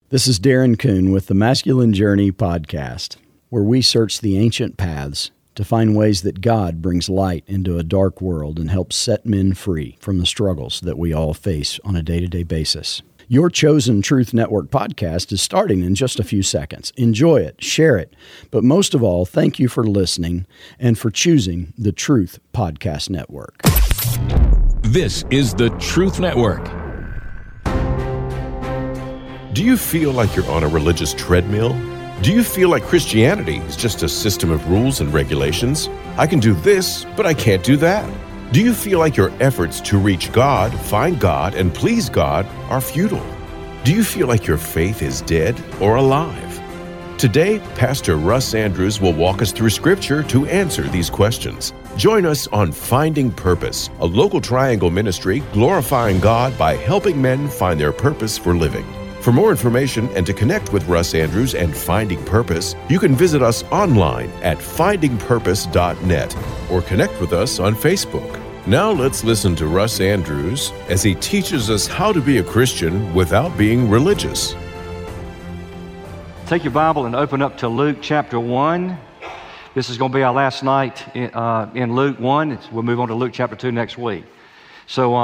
This is Darren Kuhn with the Masculine Journey podcast, where we search the ancient paths to find ways that God brings light into a dark world and helps set men free from the struggles that we all face on a day-to-day basis. Your chosen Truth Network podcast is starting in just a few seconds. Enjoy it, share it, but most of all, thank you for listening and for choosing the Truth Podcast Network. This is the Truth Network. Do you feel like you're on a religious treadmill? Do you feel like Christianity is just a system of rules and regulations? I can do this, but I can't do that. Do you feel like your efforts to reach God, find God, and please God are futile? Do you feel like your faith is dead or alive? Today, Pastor Russ Andrews will walk us through Scripture to answer these questions. Join us on Finding Purpose, a local Triangle ministry glorifying God by helping men find their purpose for living. For more information and to connect with Russ Andrews and Finding Purpose, you can visit us online at findingpurpose.net or connect with us on Facebook. Now let's listen to Russ Andrews as he teaches us how to be a Christian without being religious. Take your Bible and open up to Luke chapter 1. This is going to be our last night in Luke 1. We'll move on to Luke chapter 2 next week. So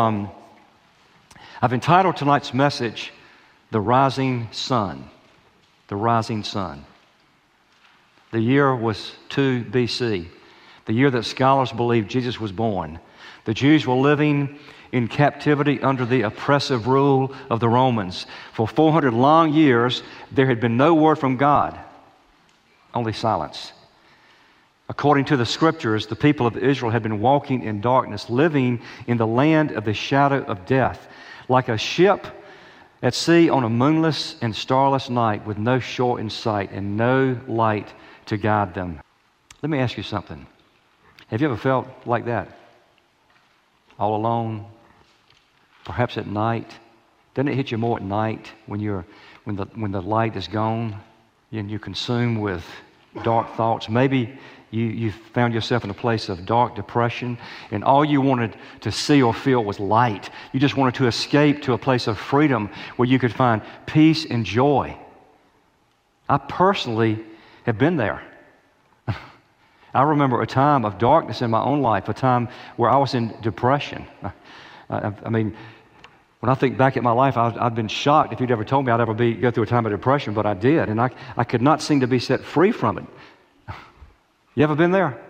I've entitled tonight's message, The Rising Sun. The Rising Sun. The year was 2 BC, the year that scholars believe Jesus was born. The Jews were living in captivity under the oppressive rule of the Romans. For 400 long years, there had been no word from God, only silence. According to the Scriptures, the people of Israel had been walking in darkness, living in the land of the shadow of death, like a ship at sea on a moonless and starless night with no shore in sight and no light to guide them. Let me ask you something. Have you ever felt like that? All alone, perhaps at night? Doesn't it hit you more at night when the light is gone and you're consumed with dark thoughts? Maybe you found yourself in a place of dark depression and all you wanted to see or feel was light. You just wanted to escape to a place of freedom where you could find peace and joy. I personally have been there. I remember a time of darkness in my own life, a time where I was in depression. I mean, when I think back at my life, I've been shocked if you'd ever told me I'd ever go through a time of depression, but I did, and I could not seem to be set free from it. You ever been there?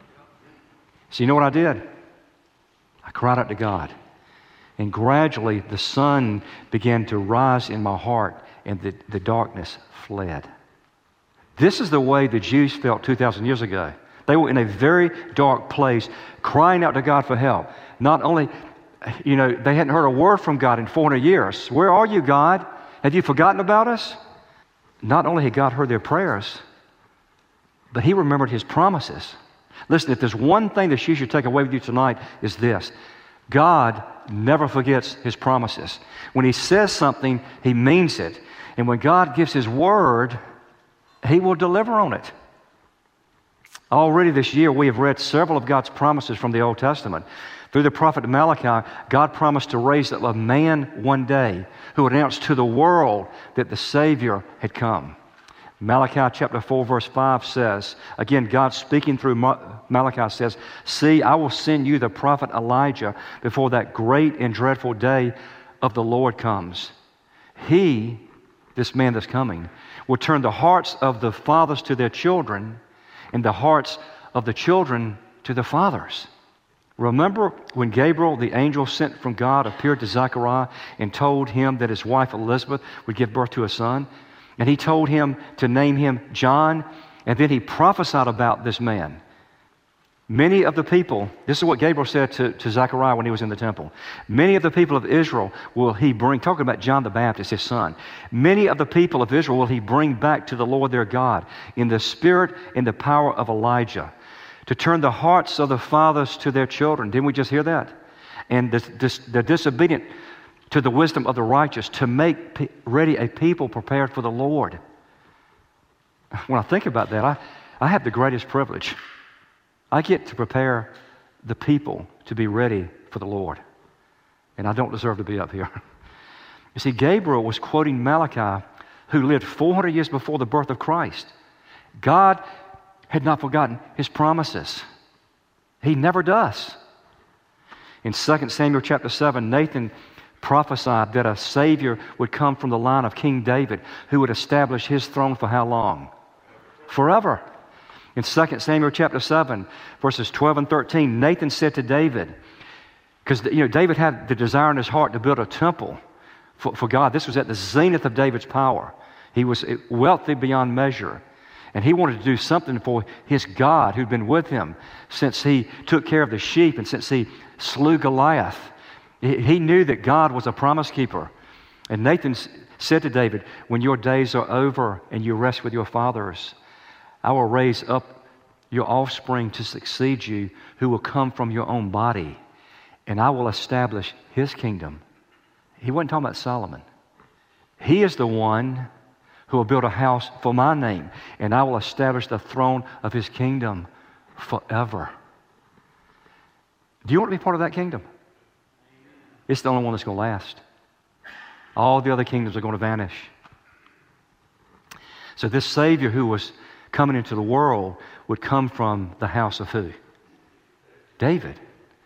So you know what I did? I cried out to God, and gradually the sun began to rise in my heart, and the darkness fled. This is the way the Jews felt 2,000 years ago. They were in a very dark place, crying out to God for help. Not only, they hadn't heard a word from God in 400 years. Where are you, God? Have you forgotten about us? Not only had God heard their prayers, but He remembered His promises. Listen, if there's one thing that you should take away with you tonight is this. God never forgets His promises. When He says something, He means it. And when God gives His word, He will deliver on it. Already this year, we have read several of God's promises from the Old Testament. Through the prophet Malachi, God promised to raise up a man one day who would announce to the world that the Savior had come. Malachi chapter 4, verse 5 says, again, God speaking through Malachi says, "See, I will send you the prophet Elijah before that great and dreadful day of the Lord comes. He, this man that's coming, will turn the hearts of the fathers to their children and the hearts of the children to the fathers." Remember when Gabriel, the angel sent from God, appeared to Zechariah and told him that his wife Elizabeth would give birth to a son? And he told him to name him John, and then he prophesied about this man. Many of the people, this is what Gabriel said to Zechariah when he was in the temple. Many of the people of Israel will he bring, talking about John the Baptist, his son. Many of the people of Israel will he bring back to the Lord their God in the spirit and the power of Elijah, to turn the hearts of the fathers to their children. Didn't we just hear that? And the disobedient to the wisdom of the righteous, to make ready a people prepared for the Lord. When I think about that, I have the greatest privilege. I get to prepare the people to be ready for the Lord. And I don't deserve to be up here. You see, Gabriel was quoting Malachi, who lived 400 years before the birth of Christ. God had not forgotten his promises. He never does. In 2 Samuel chapter 7, Nathan prophesied that a Savior would come from the line of King David who would establish his throne for how long? Forever. In 2 Samuel chapter 7, verses 12 and 13, Nathan said to David, because David had the desire in his heart to build a temple for God. This was at the zenith of David's power. He was wealthy beyond measure. And he wanted to do something for his God who'd been with him since he took care of the sheep and since he slew Goliath. He knew that God was a promise keeper. And Nathan said to David, when your days are over and you rest with your fathers, I will raise up your offspring to succeed you who will come from your own body, and I will establish his kingdom. He wasn't talking about Solomon. He is the one who will build a house for my name, and I will establish the throne of his kingdom forever. Do you want to be part of that kingdom? It's the only one that's going to last. All the other kingdoms are going to vanish. So this Savior who was coming into the world would come from the house of who? David.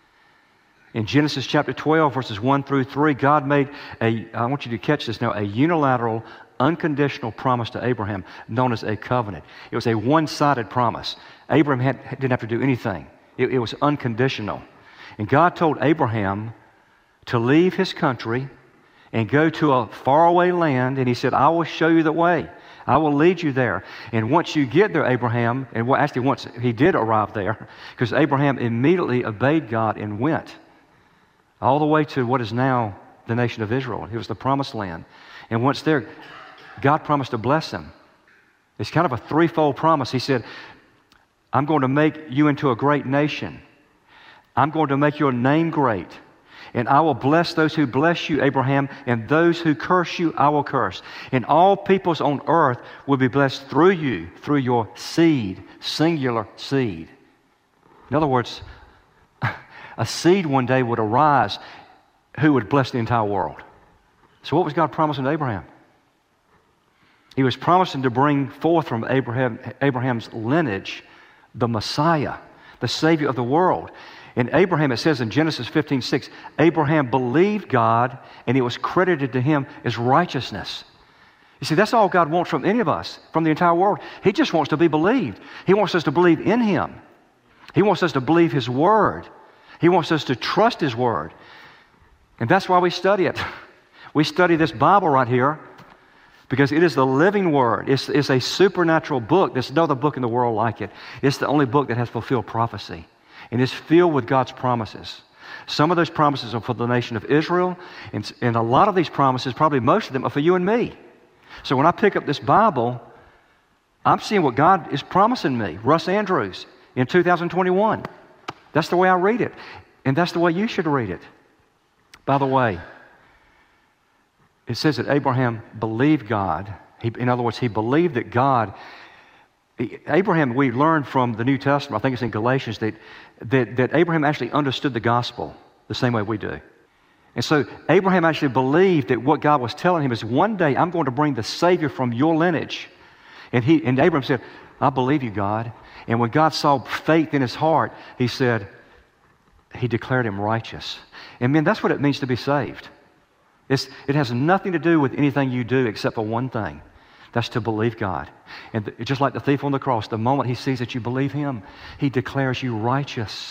In Genesis chapter 12, verses 1 through 3, God made I want you to catch this now, a unilateral, unconditional promise to Abraham known as a covenant. It was a one-sided promise. Abraham didn't have to do anything. It was unconditional. And God told Abraham to leave his country and go to a faraway land, and he said, I will show you the way. I will lead you there. And once you get there, Abraham, and actually once he did arrive there, because Abraham immediately obeyed God and went all the way to what is now the nation of Israel. It was the promised land. And once there, God promised to bless him. It's kind of a threefold promise. He said, I'm going to make you into a great nation. I'm going to make your name great. And I will bless those who bless you, Abraham, and those who curse you, I will curse. And all peoples on earth will be blessed through you, through your seed, singular seed. In other words, a seed one day would arise who would bless the entire world. So what was God promising to Abraham? He was promising to bring forth from Abraham's lineage the Messiah, the Savior of the world. And Abraham, it says in Genesis 15:6, Abraham believed God and it was credited to him as righteousness. You see, that's all God wants from any of us, from the entire world. He just wants to be believed. He wants us to believe in him. He wants us to believe his word. He wants us to trust his word. And that's why we study it. We study this Bible right here because it is the living word. It's a supernatural book. There's no other book in the world like it. It's the only book that has fulfilled prophecy. And it's filled with God's promises. Some of those promises are for the nation of Israel, and a lot of these promises, probably most of them, are for you and me. So when I pick up this Bible, I'm seeing what God is promising me. Russ Andrews in 2021. That's the way I read it. And that's the way you should read it. By the way, it says that Abraham believed God. In other words, he believed that God... Abraham, we learn from the New Testament, I think it's in Galatians, that Abraham actually understood the gospel the same way we do. And so Abraham actually believed that what God was telling him is one day I'm going to bring the Savior from your lineage. And Abraham said, I believe you, God. And when God saw faith in his heart, he declared him righteous. And man, that's what it means to be saved. It has nothing to do with anything you do except for one thing. That's to believe God. And just like the thief on the cross, the moment he sees that you believe him, he declares you righteous.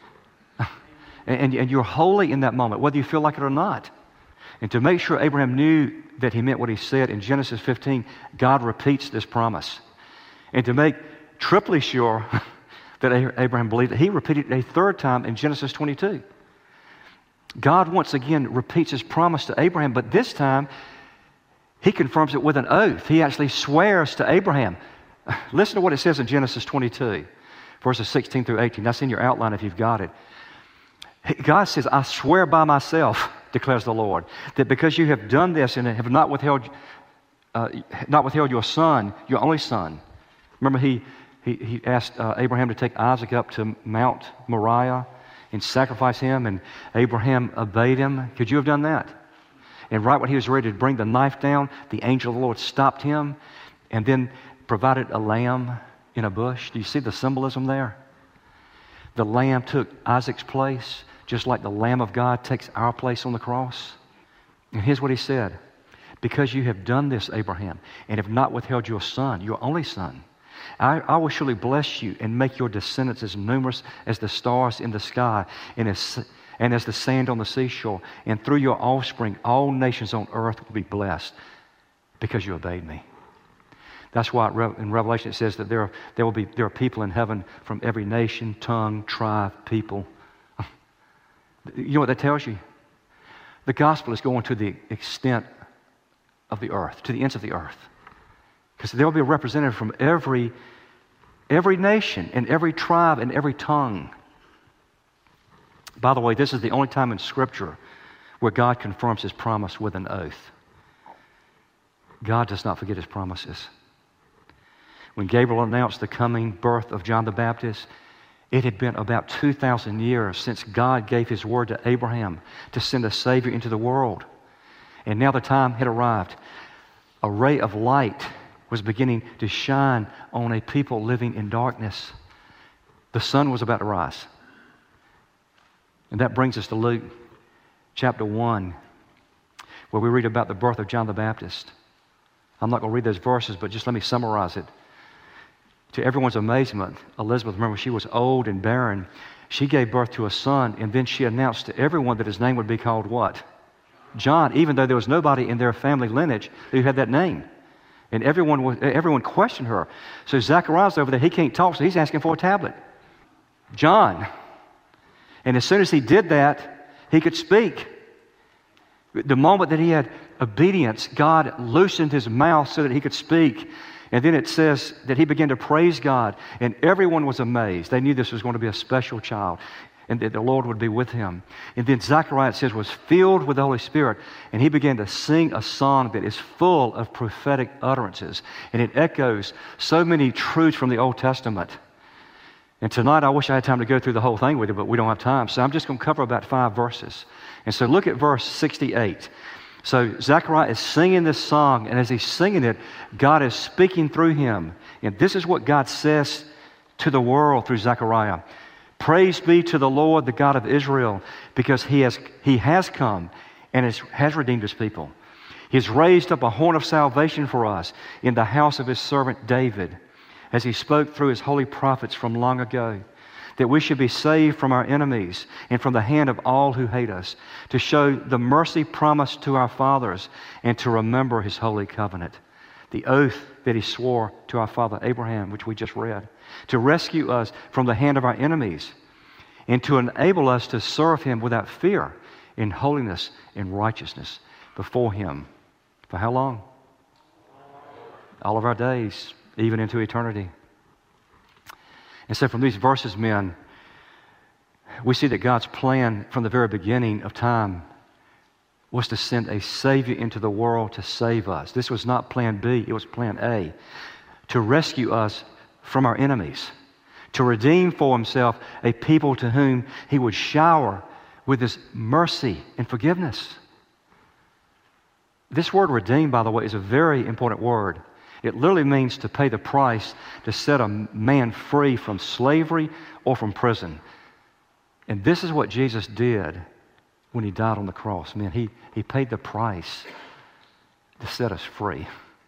and you're holy in that moment, whether you feel like it or not. And to make sure Abraham knew that he meant what he said, in Genesis 15, God repeats this promise. And to make triply sure that Abraham believed it, he repeated it a third time in Genesis 22. God once again repeats his promise to Abraham, but this time, he confirms it with an oath. He actually swears to Abraham. Listen to what it says in Genesis 22, verses 16 through 18. That's in your outline if you've got it. God says, I swear by myself, declares the Lord, that because you have done this and have not withheld your son, your only son. Remember, he asked Abraham to take Isaac up to Mount Moriah and sacrifice him, and Abraham obeyed him. Could you have done that? And right when he was ready to bring the knife down, the angel of the Lord stopped him and then provided a lamb in a bush. Do you see the symbolism there? The lamb took Isaac's place, just like the Lamb of God takes our place on the cross. And here's what he said. Because you have done this, Abraham, and have not withheld your son, your only son, I will surely bless you and make your descendants as numerous as the stars in the sky and as the sand on the seashore. And through your offspring, all nations on earth will be blessed because you obeyed me. That's why in Revelation it says that there are people in heaven from every nation, tongue, tribe, people. You know what that tells you? The gospel is going to the extent of the earth, to the ends of the earth. Because there will be a representative from every nation and every tribe and every tongue. By the way, this is the only time in Scripture where God confirms His promise with an oath. God does not forget His promises. When Gabriel announced the coming birth of John the Baptist, it had been about 2,000 years since God gave His word to Abraham to send a Savior into the world. And now the time had arrived. A ray of light was beginning to shine on a people living in darkness. The sun was about to rise. And that brings us to Luke chapter 1, where we read about the birth of John the Baptist. I'm not going to read those verses, but just let me summarize it. To everyone's amazement, Elizabeth, remember, she was old and barren. She gave birth to a son, and then she announced to everyone that his name would be called what? John, even though there was nobody in their family lineage who had that name. And everyone questioned her. So Zacharias over there, he can't talk, so he's asking for a tablet. John. And as soon as he did that, he could speak. The moment that he had obedience, God loosened his mouth so that he could speak. And then it says that he began to praise God, and everyone was amazed. They knew this was going to be a special child, and that the Lord would be with him. And then Zechariah, it says, was filled with the Holy Spirit, and he began to sing a song that is full of prophetic utterances, and it echoes so many truths from the Old Testament. And tonight, I wish I had time to go through the whole thing with you, but we don't have time, so I'm just going to cover about 5 verses. And so look at verse 68. So Zechariah is singing this song, and as he's singing it, God is speaking through him. And this is what God says to the world through Zechariah. Praise be to the Lord, the God of Israel, because He has come and has redeemed His people. He has raised up a horn of salvation for us in the house of His servant David, as He spoke through His holy prophets from long ago, that we should be saved from our enemies and from the hand of all who hate us, to show the mercy promised to our fathers and to remember His holy covenant, the oath that He swore to our father Abraham, which we just read, to rescue us from the hand of our enemies and to enable us to serve Him without fear in holiness and righteousness before Him. For how long? All of our days, even into eternity. And so from these verses, men, we see that God's plan from the very beginning of time was to send a Savior into the world to save us. This was not plan B, it was plan A. To rescue us from our enemies. To redeem for Himself a people to whom He would shower with His mercy and forgiveness. This word redeem, by the way, is a very important word. It literally means to pay the price to set a man free from slavery or from prison. And this is what Jesus did when He died on the cross. Man, He paid the price to set us free.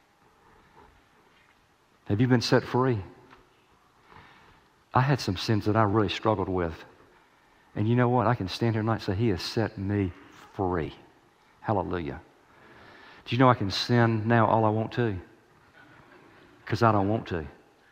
Have you been set free? I had some sins that I really struggled with. And you know what? I can stand here tonight and say, He has set me free. Hallelujah. Do you know I can sin now all I want to? Because I don't want to.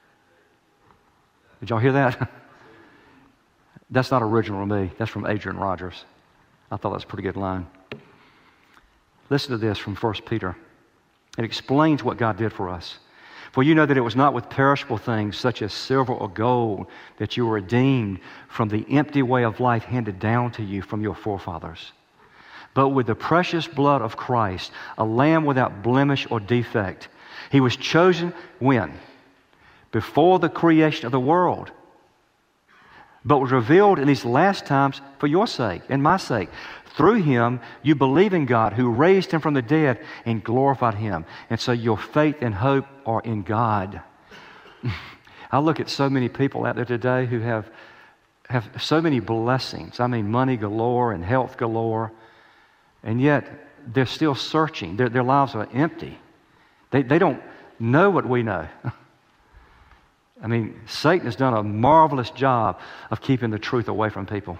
Did y'all hear that? That's not original to me. That's from Adrian Rogers. I thought that was a pretty good line. Listen to this from 1 Peter. It explains what God did for us. For you know that it was not with perishable things such as silver or gold that you were redeemed from the empty way of life handed down to you from your forefathers, but with the precious blood of Christ, a lamb without blemish or defect. He was chosen when? Before the creation of the world, but was revealed in these last times for your sake and my sake. Through him, you believe in God who raised him from the dead and glorified him. And so your faith and hope are in God. I look at so many people out there today who have so many blessings. I mean, money galore and health galore. And yet, they're still searching. Their lives are empty. They don't know what we know. I mean, Satan has done a marvelous job of keeping the truth away from people.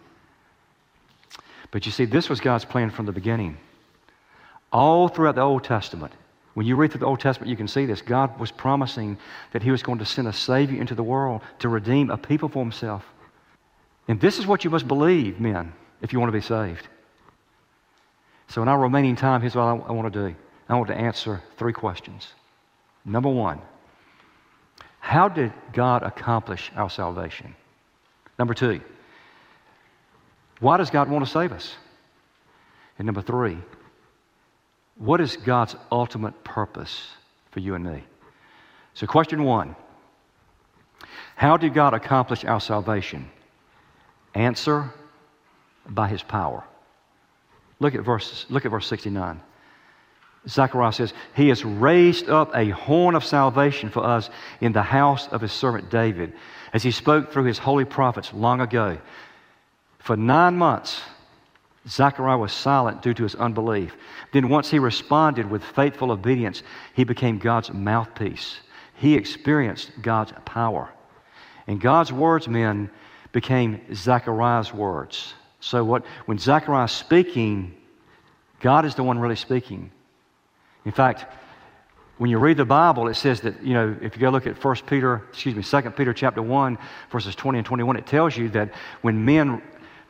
But you see, this was God's plan from the beginning. All throughout the Old Testament, when you read through the Old Testament, you can see this. God was promising that he was going to send a Savior into the world to redeem a people for himself. And this is what you must believe, men, if you want to be saved. So in our remaining time, here's what I want to do. I want to answer 3 questions. Number 1, how did God accomplish our salvation? Number 2, why does God want to save us? And number 3, what is God's ultimate purpose for you and me? So question 1, how did God accomplish our salvation? Answer, by his power. Look at verse 69. Zechariah says, he has raised up a horn of salvation for us in the house of his servant David, as he spoke through his holy prophets long ago. For 9 months, Zechariah was silent due to his unbelief. Then once he responded with faithful obedience, he became God's mouthpiece. He experienced God's power. And God's words, men, became Zechariah's words. So when Zechariah is speaking, God is the one really speaking. In fact, when you read the Bible, it says that, if you go look at 2 Peter chapter 1, verses 20 and 21, it tells you that when men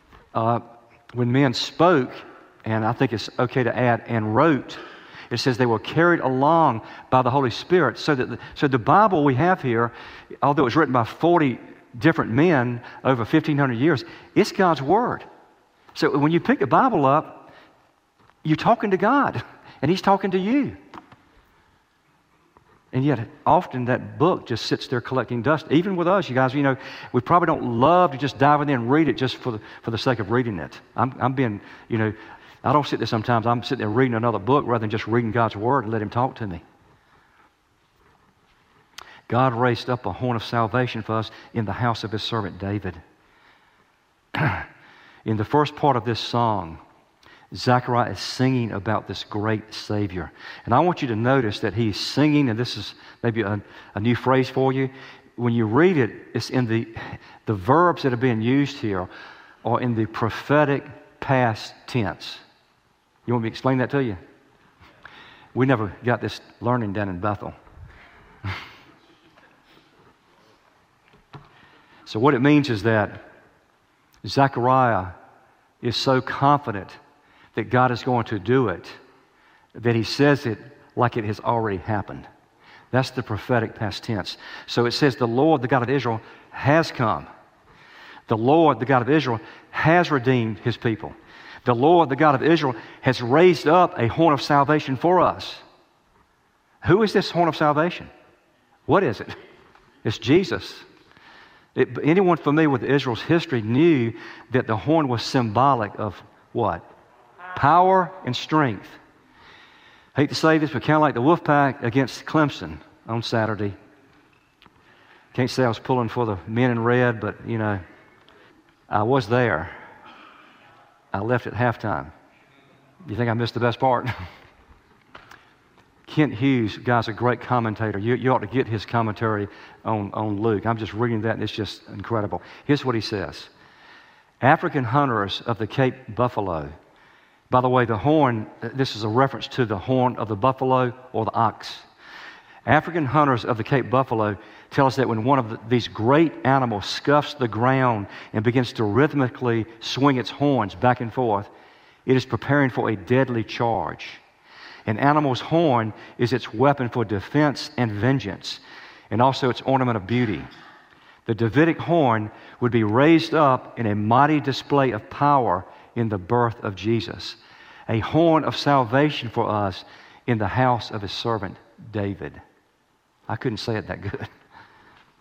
spoke, and I think it's okay to add, and wrote, it says they were carried along by the Holy Spirit. So the Bible we have here, although it was written by 40 different men over 1,500 years, it's God's Word. So when you pick the Bible up, you're talking to God, and he's talking to you. And yet, often that book just sits there collecting dust. Even with us, you guys, we probably don't love to just dive in there and read it just for the sake of reading it. I'm being, I don't sit there sometimes. I'm sitting there reading another book rather than just reading God's Word and let him talk to me. God raised up a horn of salvation for us in the house of his servant David. In the first part of this song, Zechariah is singing about this great Savior. And I want you to notice that he's singing, and this is maybe a new phrase for you. When you read it, it's in the verbs that are being used here are in the prophetic past tense. You want me to explain that to you? We never got this learning down in Bethel. So what it means is that Zechariah is so confident that God is going to do it, that he says it like it has already happened. That's the prophetic past tense. So it says the Lord, the God of Israel, has come. The Lord, the God of Israel, has redeemed his people. The Lord, the God of Israel, has raised up a horn of salvation for us. Who is this horn of salvation? What is it? It's Jesus. Anyone familiar with Israel's history knew that the horn was symbolic of what? Power and strength. I hate to say this, but kind of like the Wolfpack against Clemson on Saturday. Can't say I was pulling for the men in red, but, I was there. I left at halftime. You think I missed the best part? Kent Hughes, guy's a great commentator. You ought to get his commentary on Luke. I'm just reading that, and it's just incredible. Here's what he says. African hunters of the Cape buffalo. By the way, the horn, this is a reference to the horn of the buffalo or the ox. African hunters of the Cape buffalo tell us that when one of these great animals scuffs the ground and begins to rhythmically swing its horns back and forth, it is preparing for a deadly charge. An animal's horn is its weapon for defense and vengeance, and also its ornament of beauty. The Davidic horn would be raised up in a mighty display of power in the birth of Jesus, a horn of salvation for us in the house of his servant David. I couldn't say it that good.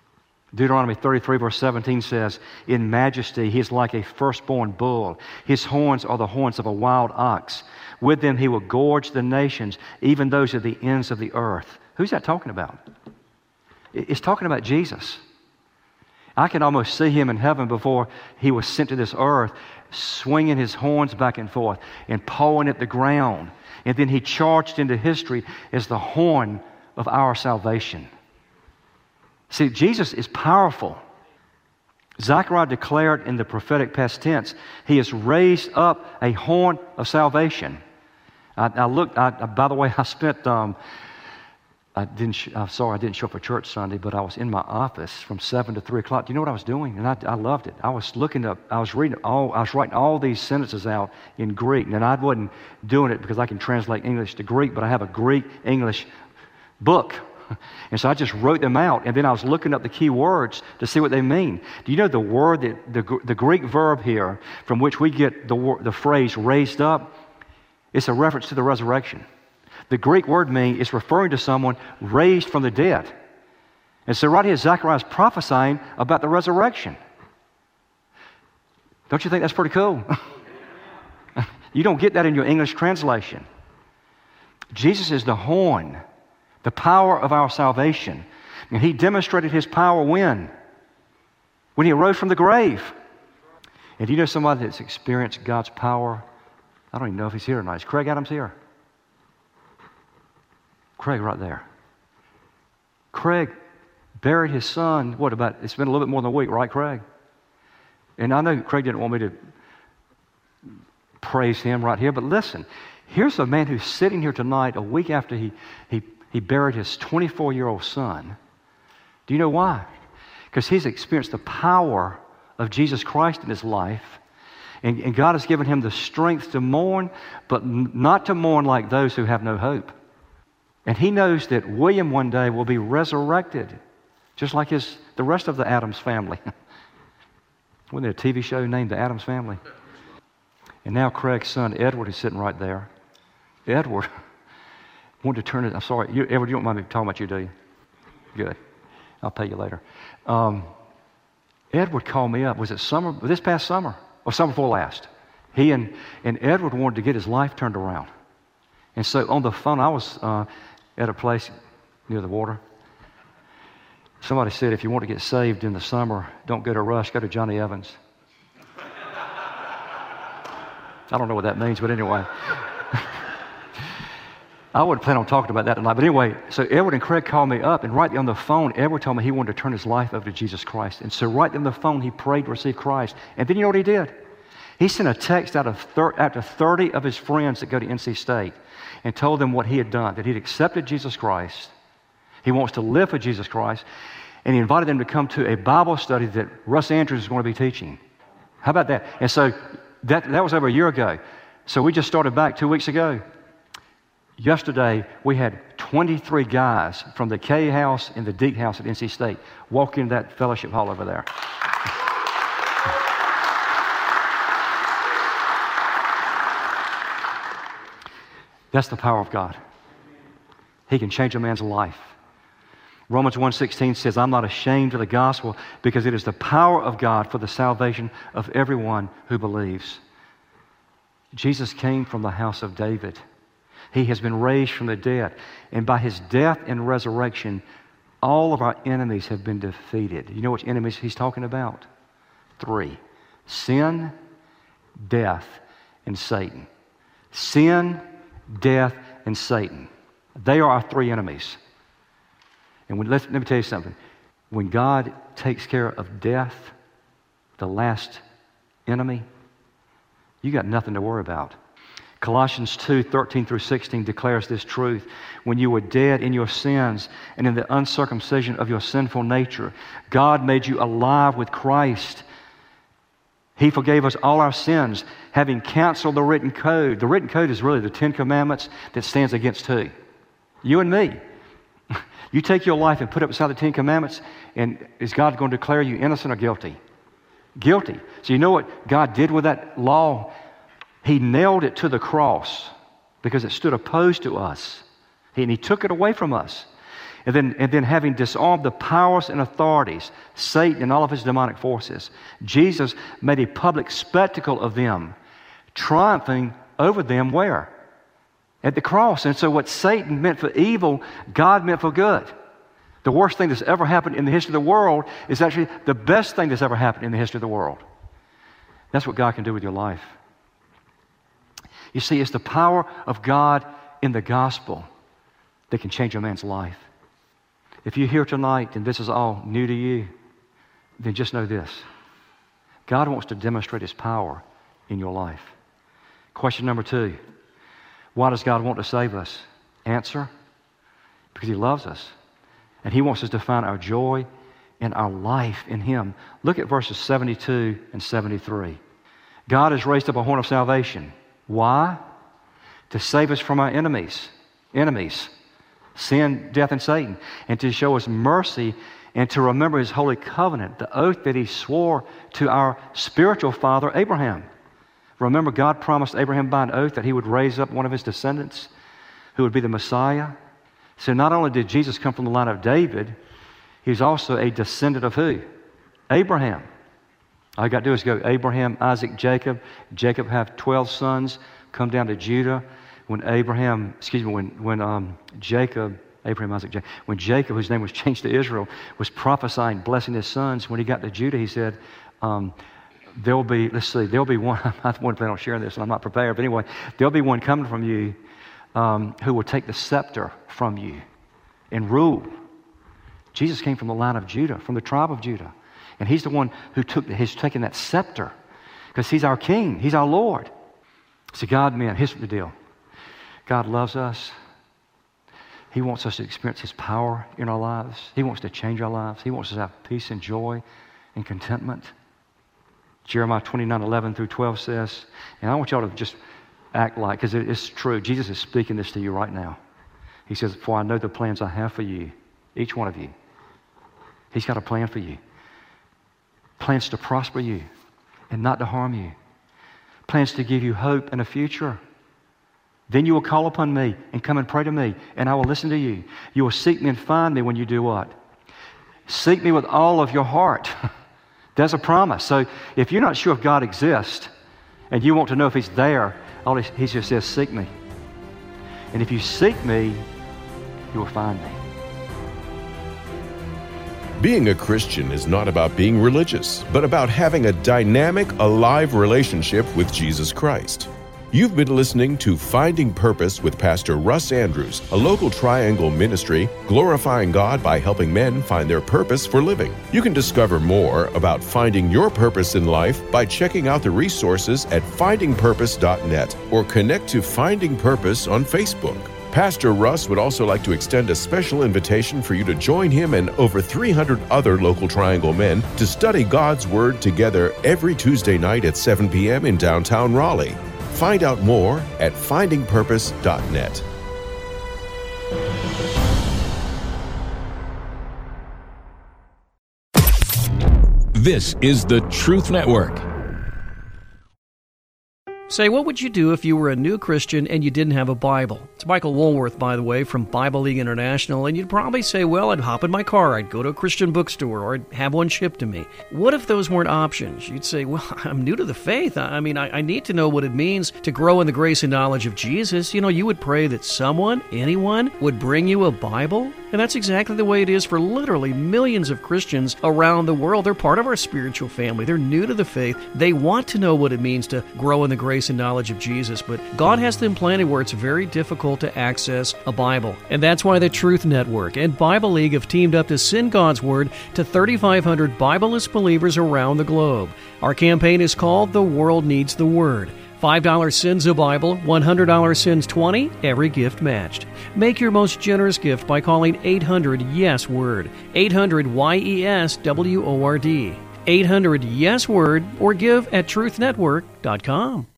Deuteronomy 33 verse 17 says, in majesty he is like a firstborn bull. His horns are the horns of a wild ox. With them he will gorge the nations, even those at the ends of the earth. Who's that talking about? It's talking about Jesus. I can almost see him in heaven before he was sent to this earth, swinging his horns back and forth and pawing at the ground. And then he charged into history as the horn of our salvation. See, Jesus is powerful. Zechariah declared in the prophetic past tense, he has raised up a horn of salvation. By the way, I spent, I didn't show up for church Sunday, but I was in my office from 7 to 3 o'clock. Do you know what I was doing? And I loved it. I was writing all these sentences out in Greek. And I wasn't doing it because I can translate English to Greek, but I have a Greek-English book. And so I just wrote them out, and then I was looking up the key words to see what they mean. Do you know the word, the Greek verb here, from which we get the phrase raised up? It's a reference to the resurrection. The Greek word is referring to someone raised from the dead. And so right here, Zechariah is prophesying about the resurrection. Don't you think that's pretty cool? You don't get that in your English translation. Jesus is the horn, the power of our salvation. And he demonstrated his power when? When he arose from the grave. And do you know somebody that's experienced God's power? I don't even know if he's here tonight. Is Craig Adams here? Craig right there. Craig buried his son, it's been a little bit more than a week, right, Craig? And I know Craig didn't want me to praise him right here, but listen, here's a man who's sitting here tonight a week after he buried his 24-year-old son. Do you know why? Because he's experienced the power of Jesus Christ in his life, and God has given him the strength to mourn, but not to mourn like those who have no hope. And he knows that William one day will be resurrected, just like the rest of the Addams family. Wasn't there a TV show named The Addams Family? And now Craig's son, Edward, is sitting right there. Edward wanted to turn it. I'm sorry, Edward, you don't mind me talking about you, do you? Good. I'll pay you later. Edward called me up. Was it this past summer? Or summer before last? He and Edward wanted to get his life turned around. And so on the phone, I was at a place near the water. Somebody said, if you want to get saved in the summer, don't go to Rush, go to Johnny Evans. I don't know what that means, but anyway. I wouldn't plan on talking about that tonight. But anyway, so Edward and Craig called me up, and right there on the phone, Edward told me he wanted to turn his life over to Jesus Christ. And so right there on the phone, he prayed to receive Christ. And then you know what he did? He sent a text out to 30 of his friends that go to NC State and told them what he had done, that he'd accepted Jesus Christ. He wants to live for Jesus Christ. And he invited them to come to a Bible study that Russ Andrews is going to be teaching. How about that? And so that was over a year ago. So we just started back 2 weeks ago. Yesterday, we had 23 guys from the K House and the Deke House at NC State walk into that fellowship hall over there. That's the power of God. He can change a man's life. Romans 1:16 says, I'm not ashamed of the gospel because it is the power of God for the salvation of everyone who believes. Jesus came from the house of David. He has been raised from the dead. And by his death and resurrection, all of our enemies have been defeated. You know which enemies he's talking about? 3. Sin, death, and Satan. Sin, death, and Satan. They are our 3 enemies. And let me tell you something. When God takes care of death, the last enemy, you got nothing to worry about. Colossians 2:13 through 16 declares this truth. When you were dead in your sins and in the uncircumcision of your sinful nature, God made you alive with Christ. He forgave us all our sins, having canceled the written code. The written code is really the 10 Commandments that stands against who? You and me. You take your life and put it beside the 10 Commandments, and is God going to declare you innocent or guilty? Guilty. So you know what God did with that law? He nailed it to the cross because it stood opposed to us. And he took it away from us. And then having disarmed the powers and authorities, Satan and all of his demonic forces, Jesus made a public spectacle of them, triumphing over them where? At the cross. And so what Satan meant for evil, God meant for good. The worst thing that's ever happened in the history of the world is actually the best thing that's ever happened in the history of the world. That's what God can do with your life. You see, it's the power of God in the gospel that can change a man's life. If you're here tonight and this is all new to you, then just know this. God wants to demonstrate His power in your life. Question number 2. Why does God want to save us? Answer, because He loves us. And He wants us to find our joy and our life in Him. Look at verses 72 and 73. God has raised up a horn of salvation. Why? To save us from our enemies. Sin, death, and Satan. And to show us mercy and to remember His holy covenant, the oath that He swore to our spiritual father, Abraham. Remember, God promised Abraham by an oath that He would raise up one of his descendants who would be the Messiah. So not only did Jesus come from the line of David, He was also a descendant of who? Abraham. All you got to do is go Abraham, Isaac, Jacob. Jacob have 12 sons, come down to Judah. When Jacob, whose name was changed to Israel, was prophesying, blessing his sons, when he got to Judah, he said, there'll be one, I won't plan on sharing this, and I'm not prepared, but anyway, there'll be one coming from you who will take the scepter from you and rule. Jesus came from the line of Judah, from the tribe of Judah. And He's the one who's taken that scepter because He's our King. He's our Lord. So God, man, here's the deal. God loves us. He wants us to experience His power in our lives. He wants to change our lives. He wants us to have peace and joy and contentment. Jeremiah 29:11 through 12 says, and I want y'all to just act like, because it's true, Jesus is speaking this to you right now. He says, for I know the plans I have for you, each one of you. He's got a plan for you. Plans to prosper you and not to harm you. Plans to give you hope and a future. Then you will call upon me and come and pray to me, and I will listen to you. You will seek me and find me when you do what? Seek me with all of your heart. That's a promise. So if you're not sure if God exists and you want to know if He's there, He just says, seek me. And if you seek me, you will find me. Being a Christian is not about being religious, but about having a dynamic, alive relationship with Jesus Christ. You've been listening to Finding Purpose with Pastor Russ Andrews, a local Triangle ministry glorifying God by helping men find their purpose for living. You can discover more about finding your purpose in life by checking out the resources at findingpurpose.net or connect to Finding Purpose on Facebook. Pastor Russ would also like to extend a special invitation for you to join him and over 300 other local Triangle men to study God's Word together every Tuesday night at 7 p.m. in downtown Raleigh. Find out more at findingpurpose.net. This is the Truth Network. Say, what would you do if you were a new Christian and you didn't have a Bible? It's Michael Woolworth, by the way, from Bible League International, and you'd probably say, well, I'd hop in my car, I'd go to a Christian bookstore, or I'd have one shipped to me. What if those weren't options? You'd say, well, I'm new to the faith. I need to know what it means to grow in the grace and knowledge of Jesus. You would pray that someone, anyone, would bring you a Bible. And that's exactly the way it is for literally millions of Christians around the world. They're part of our spiritual family. They're new to the faith. They want to know what it means to grow in the grace and knowledge of Jesus. But God has them planted where it's very difficult to access a Bible. And that's why the Truth Network and Bible League have teamed up to send God's Word to 3,500 Bibleless believers around the globe. Our campaign is called The World Needs the Word. $5 sends a Bible, $100 sends 20, every gift matched. Make your most generous gift by calling 800-YES-WORD, 800-YES-WORD, 800-YES-WORD, or give at truthnetwork.com.